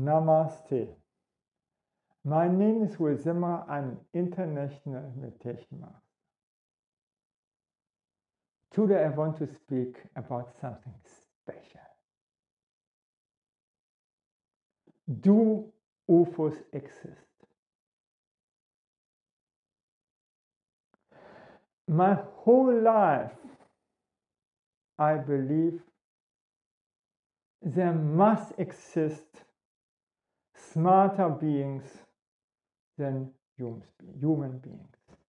Namaste. My name is Will Zimmer. I'm an international meditation master. Today I want to speak about something special. Do UFOs exist? My whole life I believe there must exist smarter beings than human beings.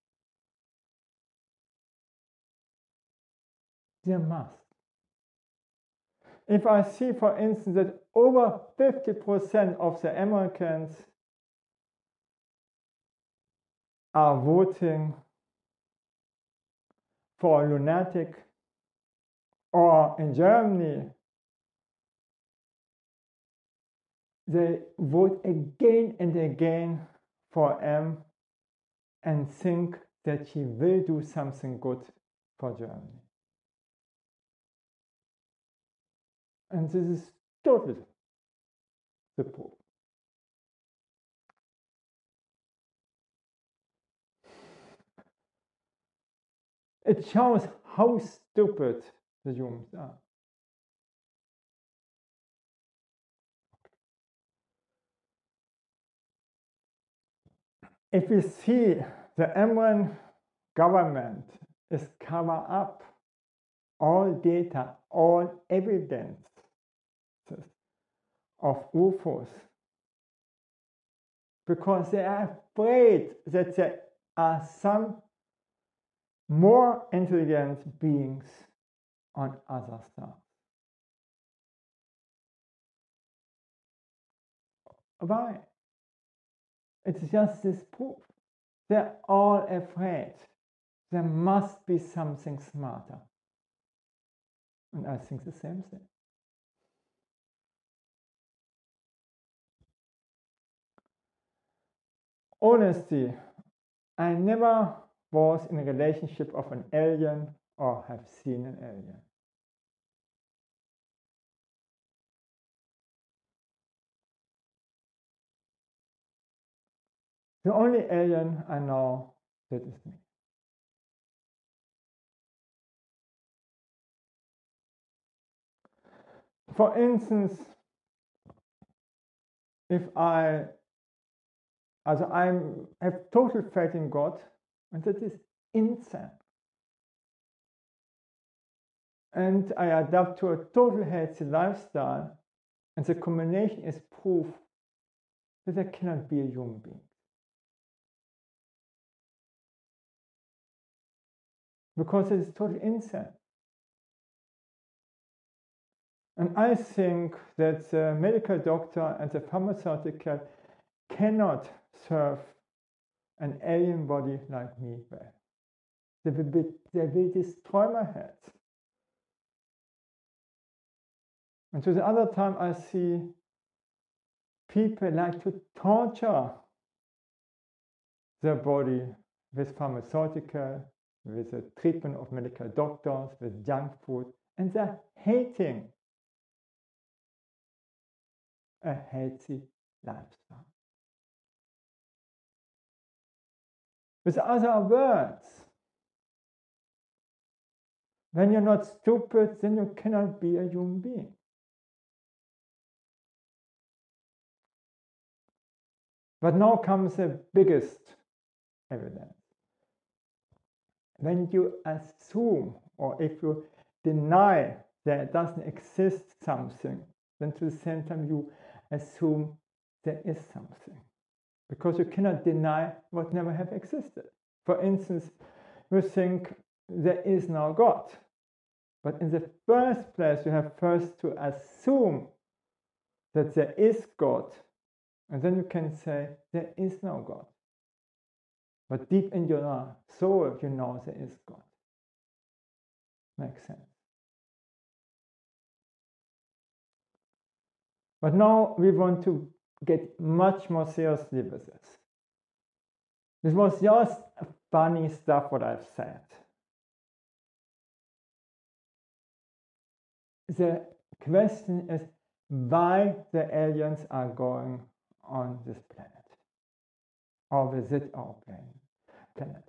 There must. If I see, for instance, that over 50% of the Americans are voting for a lunatic, or in Germany, they vote again and again for M and think that he will do something good for Germany. And this is totally the proof. It shows how stupid the humans are. If we see the American government is cover up all data, all evidence of UFOs, because they are afraid that there are some more intelligent beings on other stars. Why? It's just this proof. They're all afraid. There must be something smarter. And I think the same thing. Honestly, I never was in a relationship of an alien or have seen an alien. The only alien I know, that is me. For instance, if I have total faith in God, and that is insane. And I adapt to a total healthy lifestyle, and the combination is proof that there cannot be a human being. Because it is totally insane. And I think that the medical doctor and the pharmaceutical cannot serve an alien body like me well. They will destroy my head. And to the other time I see people like to torture their body with pharmaceutical, with the treatment of medical doctors, with junk food, and they're hating a healthy lifestyle. With other words, when you're not stupid, then you cannot be a human being. But now comes the biggest evidence. When you assume, or if you deny there doesn't exist something, then to the same time you assume there is something. Because you cannot deny what never have existed. For instance, you think there is no God. But in the first place, you have first to assume that there is God. And then you can say, there is no God. But deep in your soul, you know there is God. Makes sense. But now we want to get much more seriously with this. This was just funny stuff what I've said. The question is, why the aliens are going on this planet or visit our planet.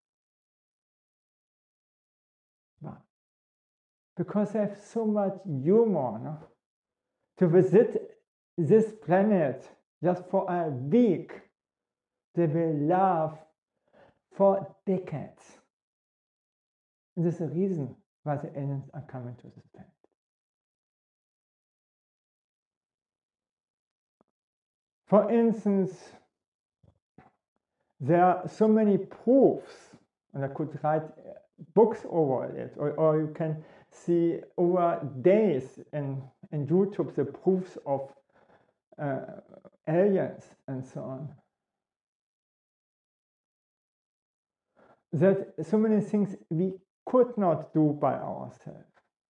Why? Because they have so much humor, no? To visit this planet just for a week. They will laugh for decades. And this is the reason why the aliens are coming to this planet. For instance, there are so many proofs, and I could write books over it, or you can see over days in YouTube the proofs of aliens and so on. That so many things we could not do by ourselves.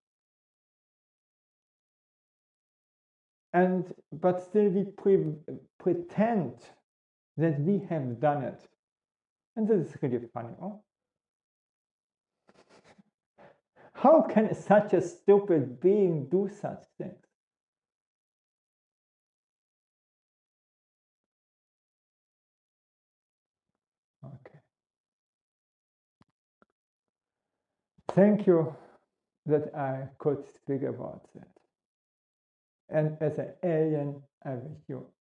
But still we pretend that we have done it. And this is really funny. Oh? How can such a stupid being do such things? Okay. Thank you that I could speak about that. And as an alien, I wish you